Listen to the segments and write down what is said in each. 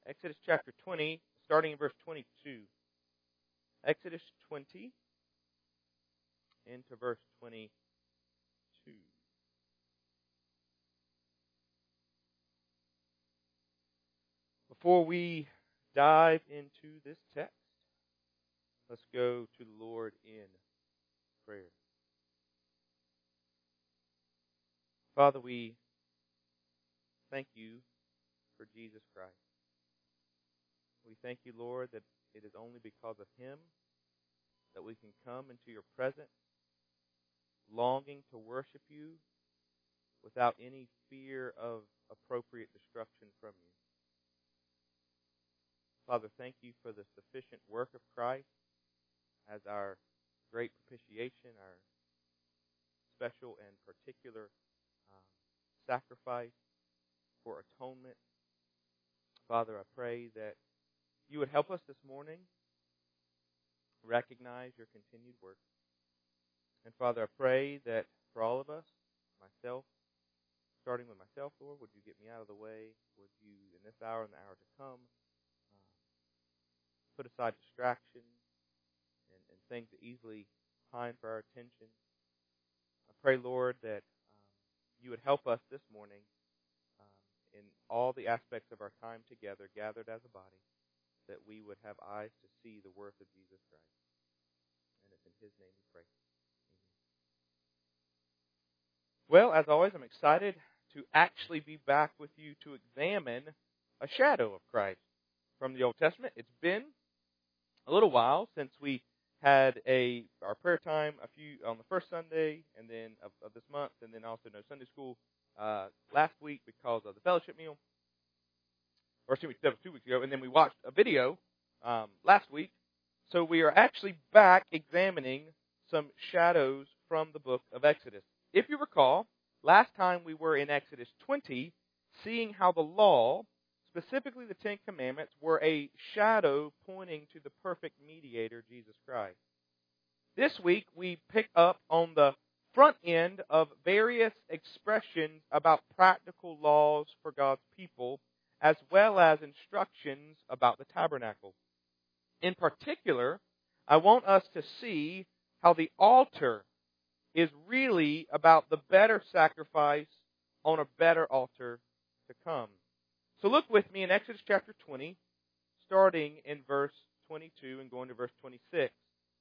Exodus chapter 20, starting in verse 22. Exodus 20 into verse 22. Before we dive into this text, let's go to the Lord in prayer. Father, we thank you for Jesus Christ. We thank you, Lord, that it is only because of Him that we can come into your presence, longing to worship you without any fear of appropriate destruction from you. Father, thank you for the sufficient work of Christ as our great propitiation, our special and particular sacrifice for atonement. Father, I pray that you would help us this morning recognize your continued work. And Father, I pray that for all of us, myself, starting with myself, Lord, would you get me out of the way? Would you, in this hour and the hour to come, put aside distraction and things that easily pine for our attention? I pray, Lord, that you would help us this morning in all the aspects of our time together, gathered as a body, that we would have eyes to see the worth of Jesus Christ. And it's in His name we pray. Amen. Well, as always, I'm excited to actually be back with you to examine a shadow of Christ from the Old Testament. It's been a little while since we had our prayer time on the first Sunday and then of this month, and then also no Sunday school last week because of the fellowship meal. Or excuse me, that was 2 weeks ago, and then we watched a video last week. So we are actually back examining some shadows from the book of Exodus. If you recall, last time we were in Exodus 20, seeing how the law, specifically the Ten Commandments, were a shadow pointing to the perfect mediator, Jesus Christ. This week, we pick up on the front end of various expressions about practical laws for God's people, as well as instructions about the tabernacle. In particular, I want us to see how the altar is really about the better sacrifice on a better altar to come. So look with me in Exodus chapter 20, starting in verse 22 and going to verse 26.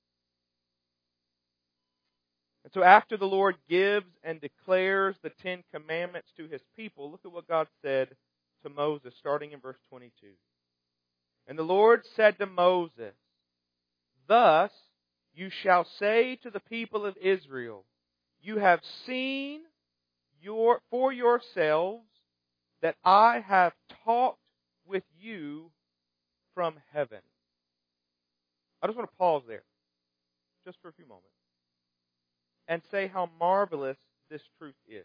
And so after the Lord gives and declares the Ten Commandments to His people, look at what God said to Moses, starting in verse 22. And the Lord said to Moses, "Thus you shall say to the people of Israel, you have seen for yourselves that I have talked with you from heaven." I just want to pause there, just for a few moments, and say how marvelous this truth is.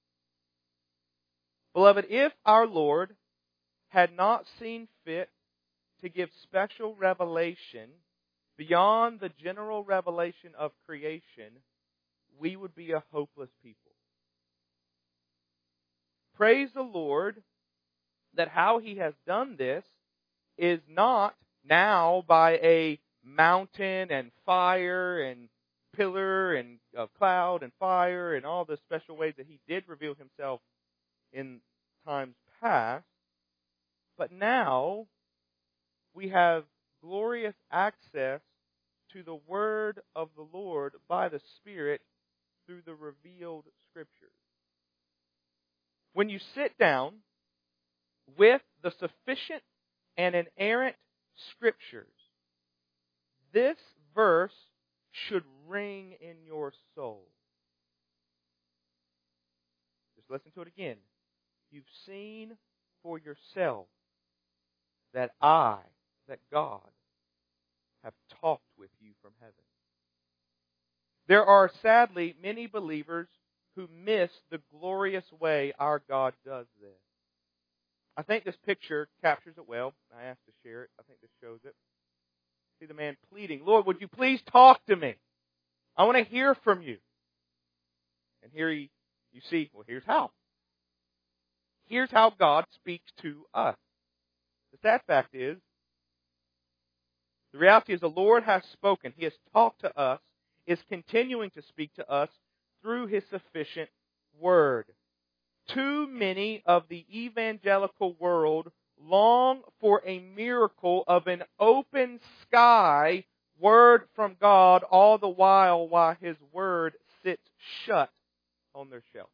Beloved, if our Lord had not seen fit to give special revelation beyond the general revelation of creation, we would be a hopeless people. Praise the Lord that how He has done this is not now by a mountain and fire and pillar and cloud and fire and all the special ways that He did reveal Himself in times past, but now we have glorious access to the Word of the Lord by the Spirit through the revealed Scriptures. When you sit down with the sufficient and inerrant Scriptures, this verse should ring in your soul. Just listen to it again. You've seen for yourself that God, have talked with you from heaven. There are sadly many believers who miss the glorious way our God does this. I think this picture captures it well. I asked to share it. I think this shows it. See the man pleading, "Lord, would you please talk to me? I want to hear from you." And here you see, well, here's how. Here's how God speaks to us. This sad fact is, the reality is the Lord has spoken. He has talked to us, is continuing to speak to us through His sufficient Word. Too many of the evangelical world long for a miracle of an open sky Word from God, all the while His Word sits shut on their shelf.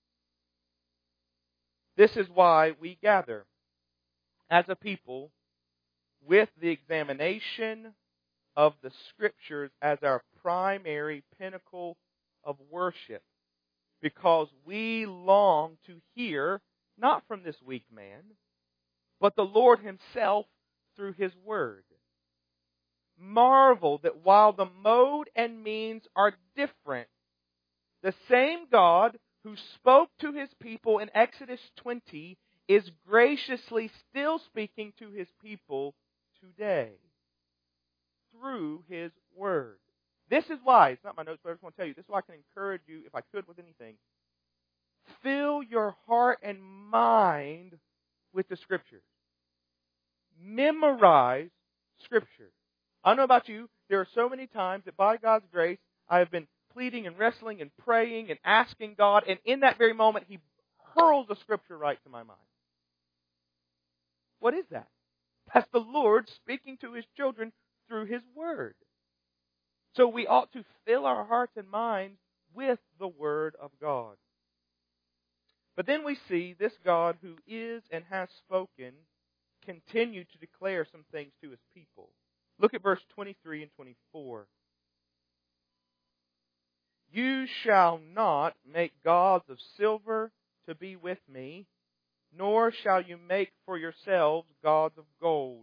This is why we gather as a people with the examination of the Scriptures as our primary pinnacle of worship. Because we long to hear, not from this weak man, but the Lord Himself through His Word. Marvel that while the mode and means are different, the same God who spoke to His people in Exodus 20 is graciously still speaking to His people today through His Word. This is why, it's not my notes, but I just want to tell you, this is why I can encourage you, if I could with anything, fill your heart and mind with the Scriptures. Memorize Scripture. I don't know about you, there are so many times that by God's grace, I have been pleading and wrestling and praying and asking God, and in that very moment, He hurls a Scripture right to my mind. What is that? That's the Lord speaking to His children through His Word. So we ought to fill our hearts and minds with the Word of God. But then we see this God who is and has spoken continue to declare some things to His people. Look at verse 23 and 24. You shall not make gods of silver to be with me, nor shall you make for yourselves gods of gold.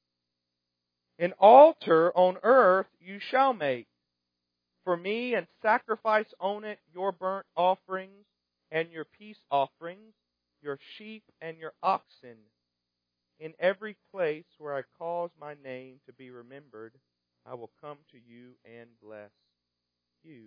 An altar on earth you shall make for me, and sacrifice on it your burnt offerings and your peace offerings, your sheep and your oxen. In every place where I cause my name to be remembered, I will come to you and bless you.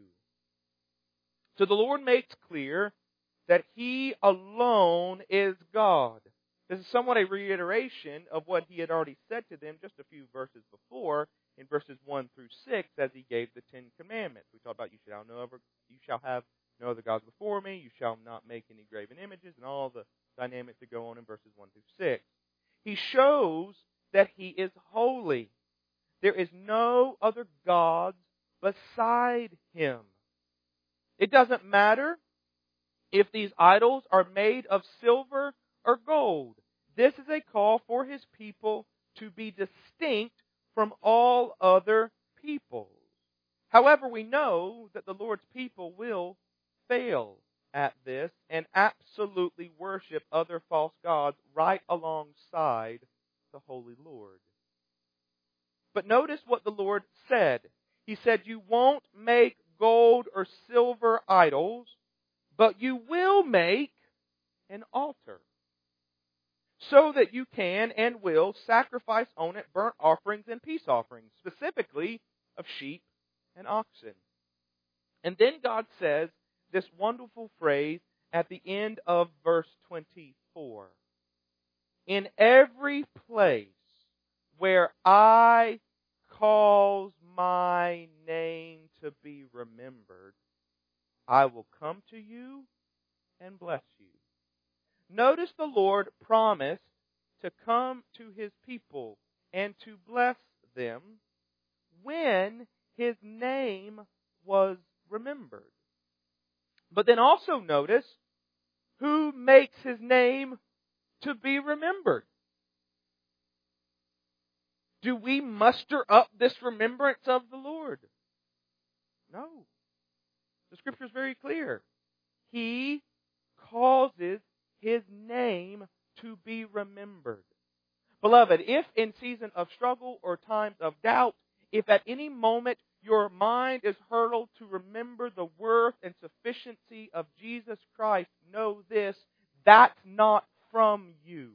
So the Lord makes clear that He alone is God. This is somewhat a reiteration of what He had already said to them just a few verses before, in verses 1 through 6, as He gave the Ten Commandments. We talked about you shall have no other gods before me, you shall not make any graven images, and all the dynamics that go on in verses 1 through 6. He shows that He is holy. There is no other gods beside Him. It doesn't matter if these idols are made of silver or gold. This is a call for His people to be distinct from all other peoples. However, we know that the Lord's people will fail at this and absolutely worship other false gods right alongside the Holy Lord. But notice what the Lord said. He said, you won't make gold or silver idols, but you will make an altar, so that you can and will sacrifice on it burnt offerings and peace offerings, specifically of sheep and oxen. And then God says this wonderful phrase at the end of verse 24. In every place where I cause my name to be remembered, I will come to you and bless you. Notice the Lord promised to come to His people and to bless them when His name was remembered. But then also notice who makes His name to be remembered. Do we muster up this remembrance of the Lord? No. The Scripture is very clear. He causes His name to be remembered. Beloved, if in season of struggle or times of doubt, if at any moment your mind is hurled to remember the worth and sufficiency of Jesus Christ, know this, that's not from you.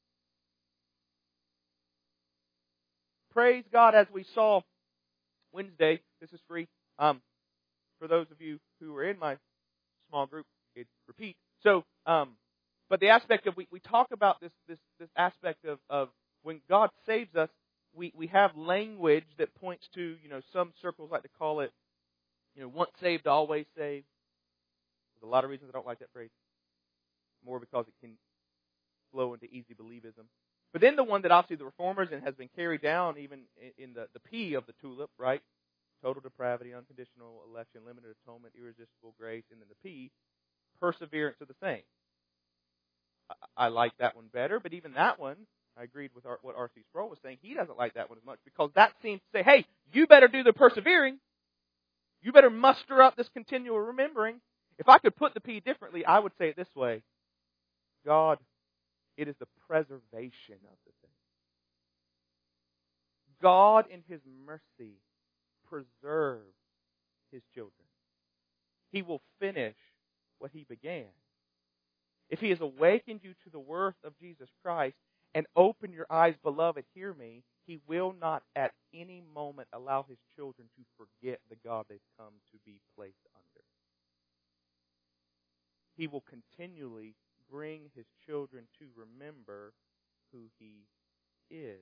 Praise God, as we saw Wednesday. This is free. For those of you who were in my small group, it's repeat. So, but the aspect of, we talk about this aspect of when God saves us, we have language that points to, some circles like to call it, once saved, always saved. There's a lot of reasons I don't like that phrase. More because it can flow into easy believism. But then the one that obviously the Reformers and has been carried down even in the P of the tulip, right? Total depravity, unconditional election, limited atonement, irresistible grace, and then the P, perseverance of the saints. I like that one better, but even that one, I agreed with what R.C. Sproul was saying. He doesn't like that one as much because that seems to say, hey, you better do the persevering. You better muster up this continual remembering. If I could put the P differently, I would say it this way. God, it is the preservation of the thing. God in His mercy preserves His children. He will finish what He began. If He has awakened you to the worth of Jesus Christ and opened your eyes, beloved, hear me, He will not at any moment allow His children to forget the God they've come to be placed under. He will continually bring His children to remember who He is.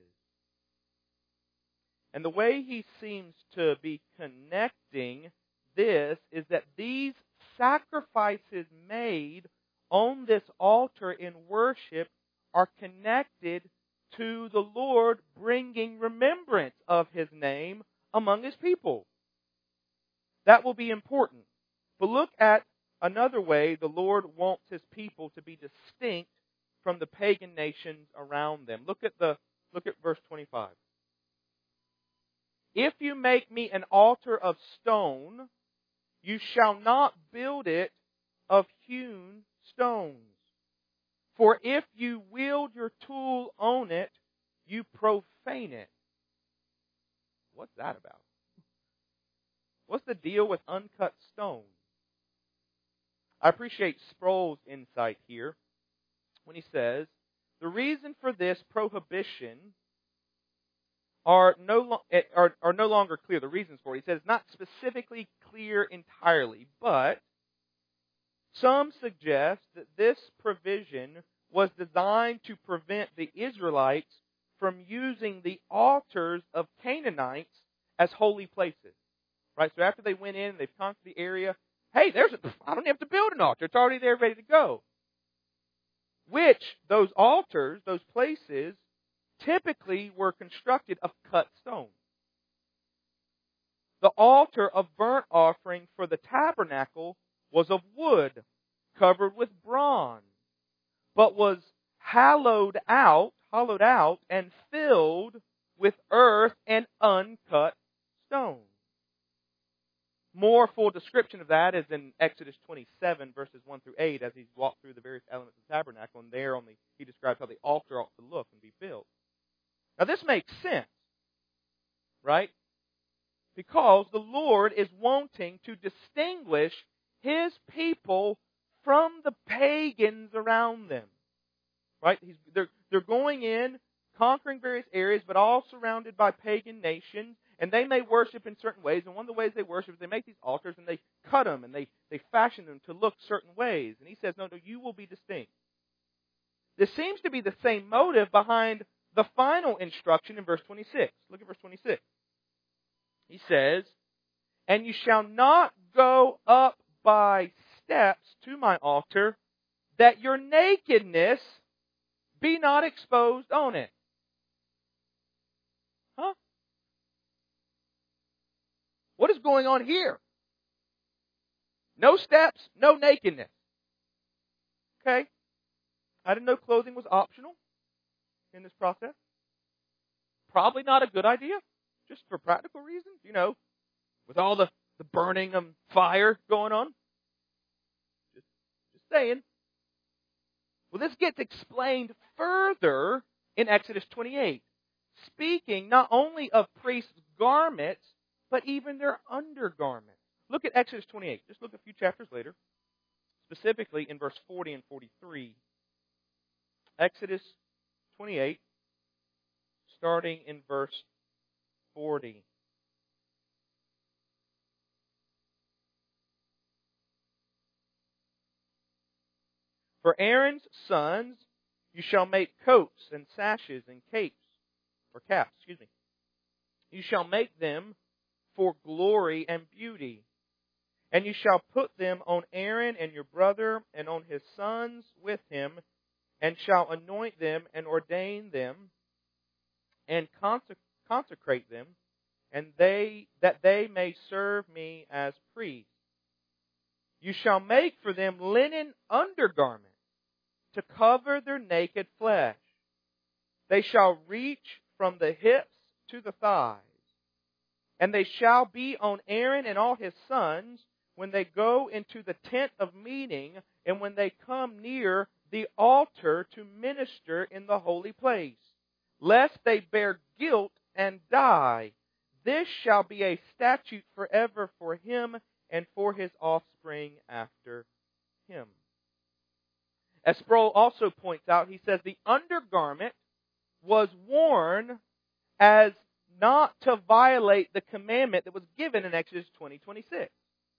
And the way He seems to be connecting this is that these sacrifices made on this altar in worship are connected to the Lord bringing remembrance of His name among His people. That will be important. But look at another way the Lord wants His people to be distinct from the pagan nations around them. Look at verse 25. If you make me an altar of stone, you shall not build it of hewn stones. For if you wield your tool on it, you profane it. What's that about? What's the deal with uncut stone? I appreciate Sproul's insight here when he says, the reason for this prohibition are no longer clear. The reasons for it. He says, not specifically clear entirely, but some suggest that this provision was designed to prevent the Israelites from using the altars of Canaanites as holy places. Right? So after they went in, they've conquered the area, hey, I don't have to build an altar. It's already there ready to go. Which, those altars, those places, typically were constructed of cut stone. The altar of burnt offering for the tabernacle was of wood, covered with bronze, but was hollowed out and filled with earth and uncut stone. More full description of that is in Exodus 27, verses 1 through 8, as he's walked through the various elements of the tabernacle, and there he describes how the altar ought to look and be built. Now this makes sense, right? Because the Lord is wanting to distinguish His people from the pagans around them. Right? They're going in, conquering various areas, but all surrounded by pagan nations, and they may worship in certain ways, and one of the ways they worship is they make these altars and they cut them and they fashion them to look certain ways. And He says, no, you will be distinct. This seems to be the same motive behind the final instruction in verse 26. Look at verse 26. He says, and you shall not go up by steps to my altar, that your nakedness be not exposed on it. Huh? What is going on here? No steps, no nakedness. Okay? I didn't know clothing was optional in this process. Probably not a good idea, just for practical reasons, with all the burning of fire going on. Just saying. Well, this gets explained further in Exodus 28, speaking not only of priests' garments, but even their undergarments. Look at Exodus 28. Just look a few chapters later, specifically in verse 40 and 43. Exodus 28, starting in verse 40. For Aaron's sons you shall make coats and sashes and capes or caps, excuse me. You shall make them for glory and beauty. And you shall put them on Aaron and your brother and on his sons with him, and shall anoint them and ordain them and consecrate them, and that they may serve me as priests. You shall make for them linen undergarments to cover their naked flesh. They shall reach from the hips to the thighs. And they shall be on Aaron and all his sons when they go into the tent of meeting and when they come near the altar to minister in the holy place, lest they bear guilt and die. This shall be a statute forever for him and for his offspring after him. As Sproul also points out, he says the undergarment was worn as not to violate the commandment that was given in Exodus 20:26.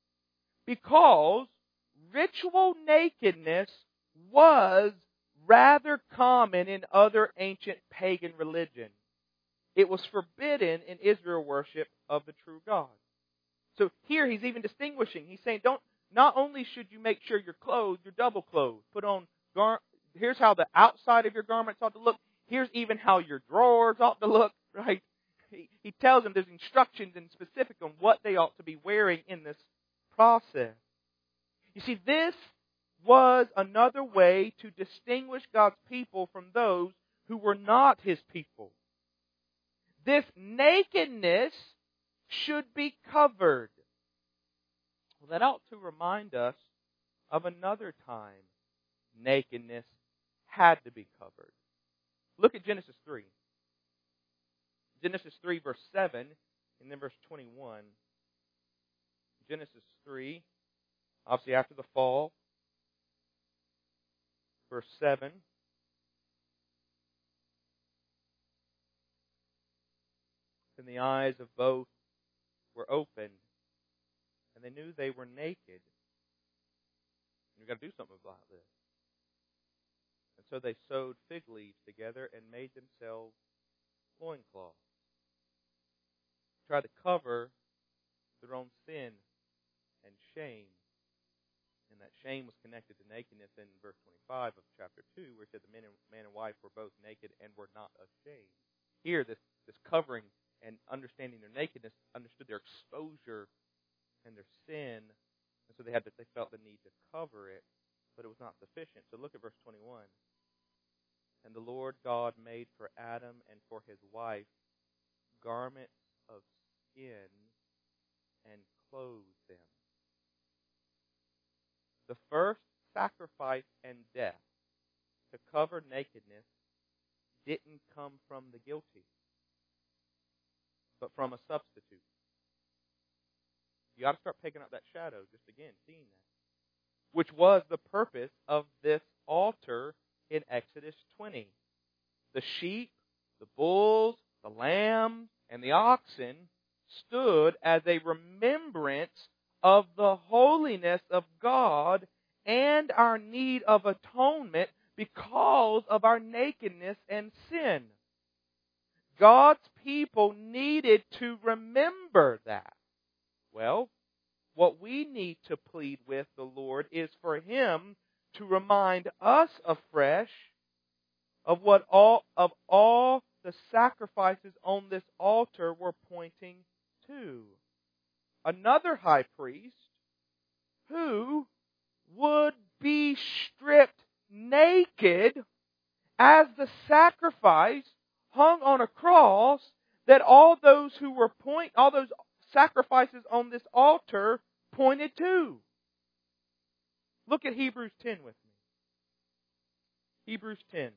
Because ritual nakedness was rather common in other ancient pagan religions. It was forbidden in Israel worship of the true God. So here he's even distinguishing. He's saying, not only should you make sure you're clothed, you're double clothed. Put on here's how the outside of your garments ought to look. Here's even how your drawers ought to look, right? He tells them there's instructions and specific on what they ought to be wearing in this process. You see, this was another way to distinguish God's people from those who were not His people. This nakedness should be covered. Well, that ought to remind us of another time nakedness had to be covered. Look at Genesis 3. Genesis 3, verse 7, and then verse 21. Genesis 3, obviously after the fall. Verse 7. And the eyes of both were opened, and they knew they were naked. And we've got to do something about this. And so they sewed fig leaves together and made themselves loincloths. Tried to cover their own sin and shame. And that shame was connected to nakedness in verse 25 of chapter 2, where it said the man and wife were both naked and were not ashamed. Here, this covering and understanding their nakedness, understood their exposure and their sin, and so they felt the need to cover it, but it was not sufficient. So look at verse 21. And the Lord God made for Adam and for his wife garments of skin and clothed them. The first sacrifice and death to cover nakedness didn't come from the guilty, but from a substitute. You got to start picking up that shadow, just again, seeing that. Which was the purpose of this altar in Exodus 20. The sheep, the bulls, the lambs, and the oxen stood as a remembrance of the holiness of God and our need of atonement because of our nakedness and sin. God's people needed to remember that. Well, what we need to plead with the Lord is for Him to remind us afresh of what all the sacrifices on this altar were pointing to. Another high priest who would be stripped naked as the sacrifice hung on a cross that all those sacrifices on this altar pointed to. Look at Hebrews 10 with me. Hebrews 10.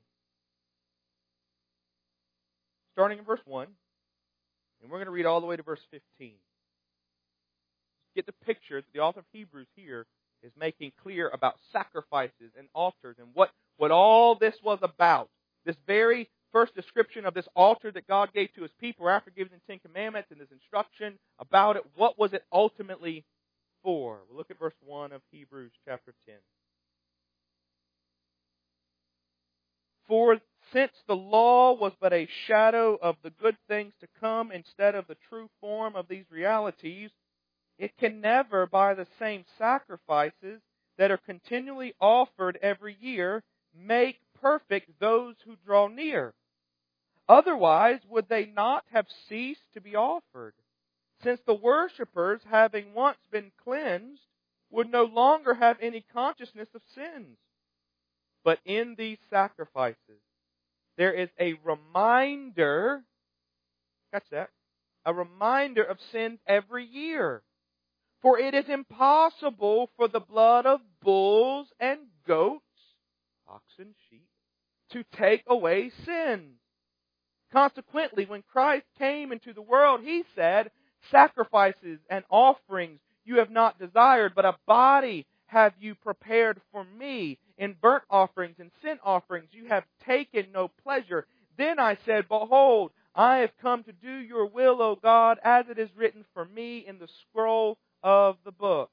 Starting in verse 1. And we're going to read all the way to verse 15. Get the picture that the author of Hebrews here is making clear about sacrifices and altars and what all this was about. This very first description of this altar that God gave to His people after giving the Ten Commandments and this instruction about it, what was it ultimately for? We'll look at verse 1 of Hebrews chapter 10. For since the law was but a shadow of the good things to come instead of the true form of these realities, it can never, by the same sacrifices that are continually offered every year, make perfect those who draw near. Otherwise, would they not have ceased to be offered? Since the worshippers, having once been cleansed, would no longer have any consciousness of sins. But in these sacrifices, there is a reminder, catch that, a reminder of sins every year. For it is impossible for the blood of bulls and goats, oxen, sheep, to take away sins. Consequently, when Christ came into the world, He said, sacrifices and offerings you have not desired, but a body have you prepared for me. In burnt offerings and sin offerings you have taken no pleasure. Then I said, behold, I have come to do your will, O God, as it is written for me in the scroll of the book.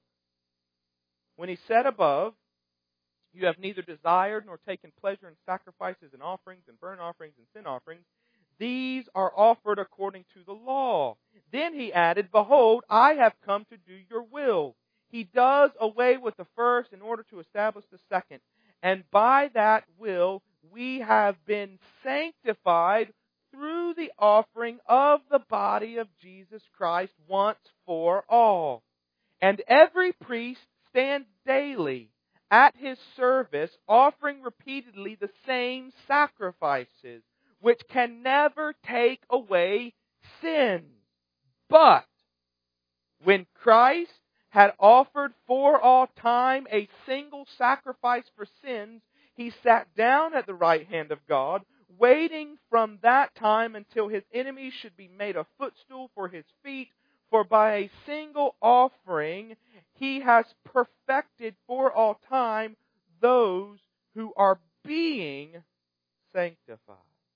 When He said above, you have neither desired nor taken pleasure in sacrifices and offerings and burnt offerings and sin offerings, these are offered according to the law. Then He added, behold, I have come to do your will. He does away with the first in order to establish the second. And by that will, we have been sanctified through the offering of the body of Jesus Christ once for all. And every priest stands daily at his service, offering repeatedly the same sacrifices, which can never take away sins. But when Christ had offered for all time a single sacrifice for sins, He sat down at the right hand of God, waiting from that time until His enemies should be made a footstool for His feet. For by a single offering He has perfected for all time those who are being sanctified.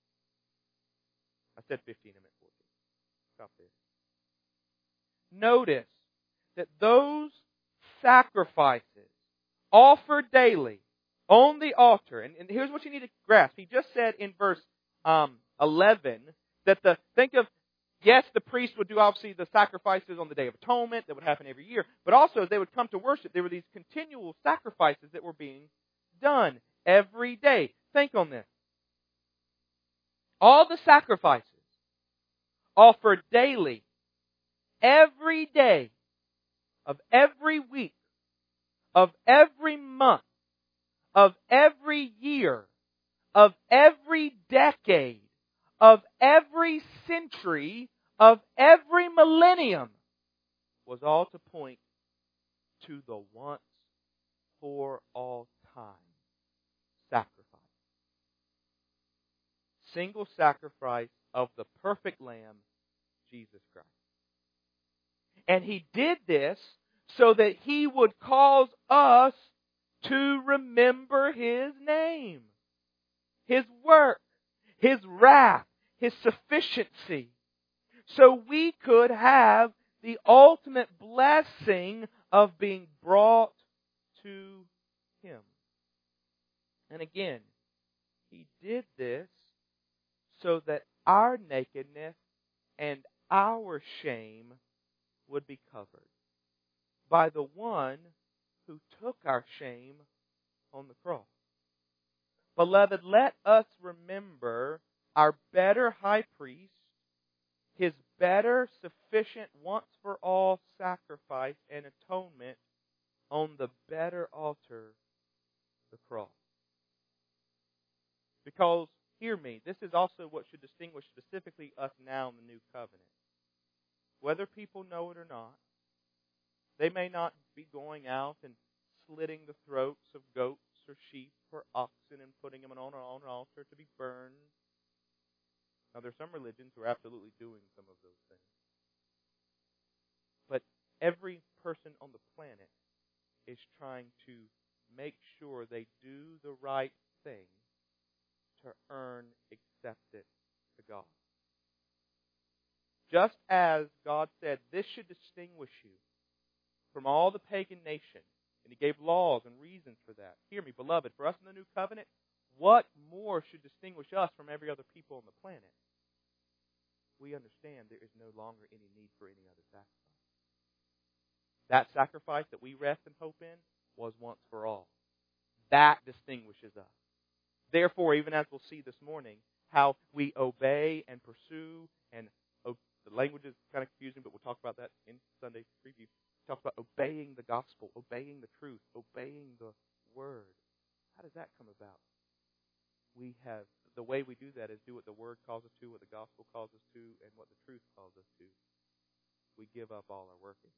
I said 15, I meant 14. Stop there. Notice that those sacrifices offered daily on the altar, and here's what you need to grasp. He just said in verse 11 that yes, the priest would do obviously the sacrifices on the Day of Atonement that would happen every year, but also as they would come to worship, there were these continual sacrifices that were being done every day. Think on this. All the sacrifices offered daily, every day, of every week, of every month, of every year, of every decade, of every century, of every millennium, was all to point to the once for all time sacrifice. Single sacrifice of the perfect Lamb, Jesus Christ. And He did this so that He would cause us to remember His name, His work, His wrath, His sufficiency, so we could have the ultimate blessing of being brought to Him. And again, He did this so that our nakedness and our shame would be covered by the one who took our shame on the cross. Beloved, let us remember our better high priest, His better, sufficient, once-for-all sacrifice and atonement on the better altar, the cross. Because, hear me, this is also what should distinguish specifically us now in the new covenant. Whether people know it or not, they may not be going out and slitting the throats of goats or sheep or oxen and putting them on an altar to be burned. Now, there are some religions who are absolutely doing some of those things. But every person on the planet is trying to make sure they do the right thing to earn acceptance to God. Just as God said, this should distinguish you from all the pagan nations, and He gave laws and reasons for that. Hear me, beloved, for us in the new covenant, what more should distinguish us from every other people on the planet? We understand there is no longer any need for any other sacrifice. That sacrifice that we rest and hope in was once for all. That distinguishes us. Therefore, even as we'll see this morning, how we obey and pursue, and the language is kind of confusing, but we'll talk about that in Sunday's preview. We talk about obeying the gospel, obeying the truth, obeying the word. How does that come about? The way we do that is do what the word calls us to, what the gospel calls us to, and what the truth calls us to. We give up all our working.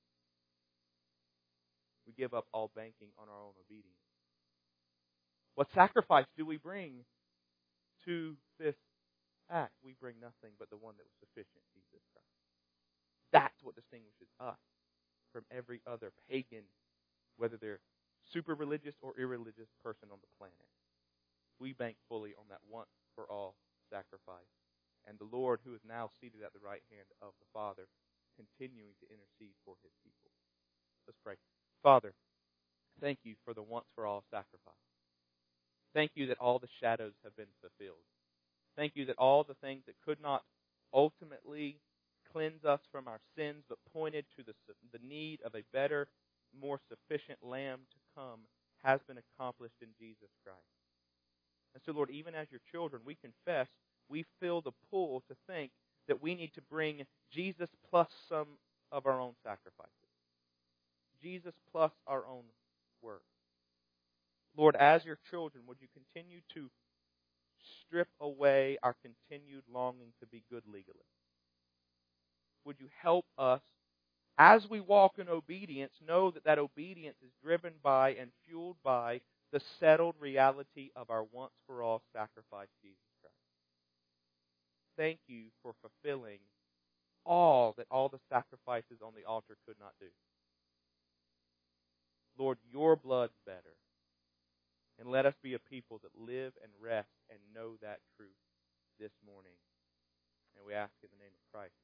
We give up all banking on our own obedience. What sacrifice do we bring to this act? We bring nothing but the one that was sufficient, Jesus Christ. That's what distinguishes us from every other pagan, whether they're super religious or irreligious person on the planet. We bank fully on that once-for-all sacrifice. And the Lord, who is now seated at the right hand of the Father, continuing to intercede for His people. Let's pray. Father, thank you for the once-for-all sacrifice. Thank you that all the shadows have been fulfilled. Thank you that all the things that could not ultimately cleanse us from our sins, but pointed to the need of a better, more sufficient Lamb to come, has been accomplished in Jesus Christ. And so, Lord, even as your children, we confess, we feel the pull to think that we need to bring Jesus plus some of our own sacrifices. Jesus plus our own work. Lord, as your children, would you continue to strip away our continued longing to be good legalists? Would you help us, as we walk in obedience, know that that obedience is driven by and fueled by the settled reality of our once-for-all sacrifice, Jesus Christ. Thank you for fulfilling all that all the sacrifices on the altar could not do. Lord, your blood's better. And let us be a people that live and rest and know that truth this morning. And we ask in the name of Christ.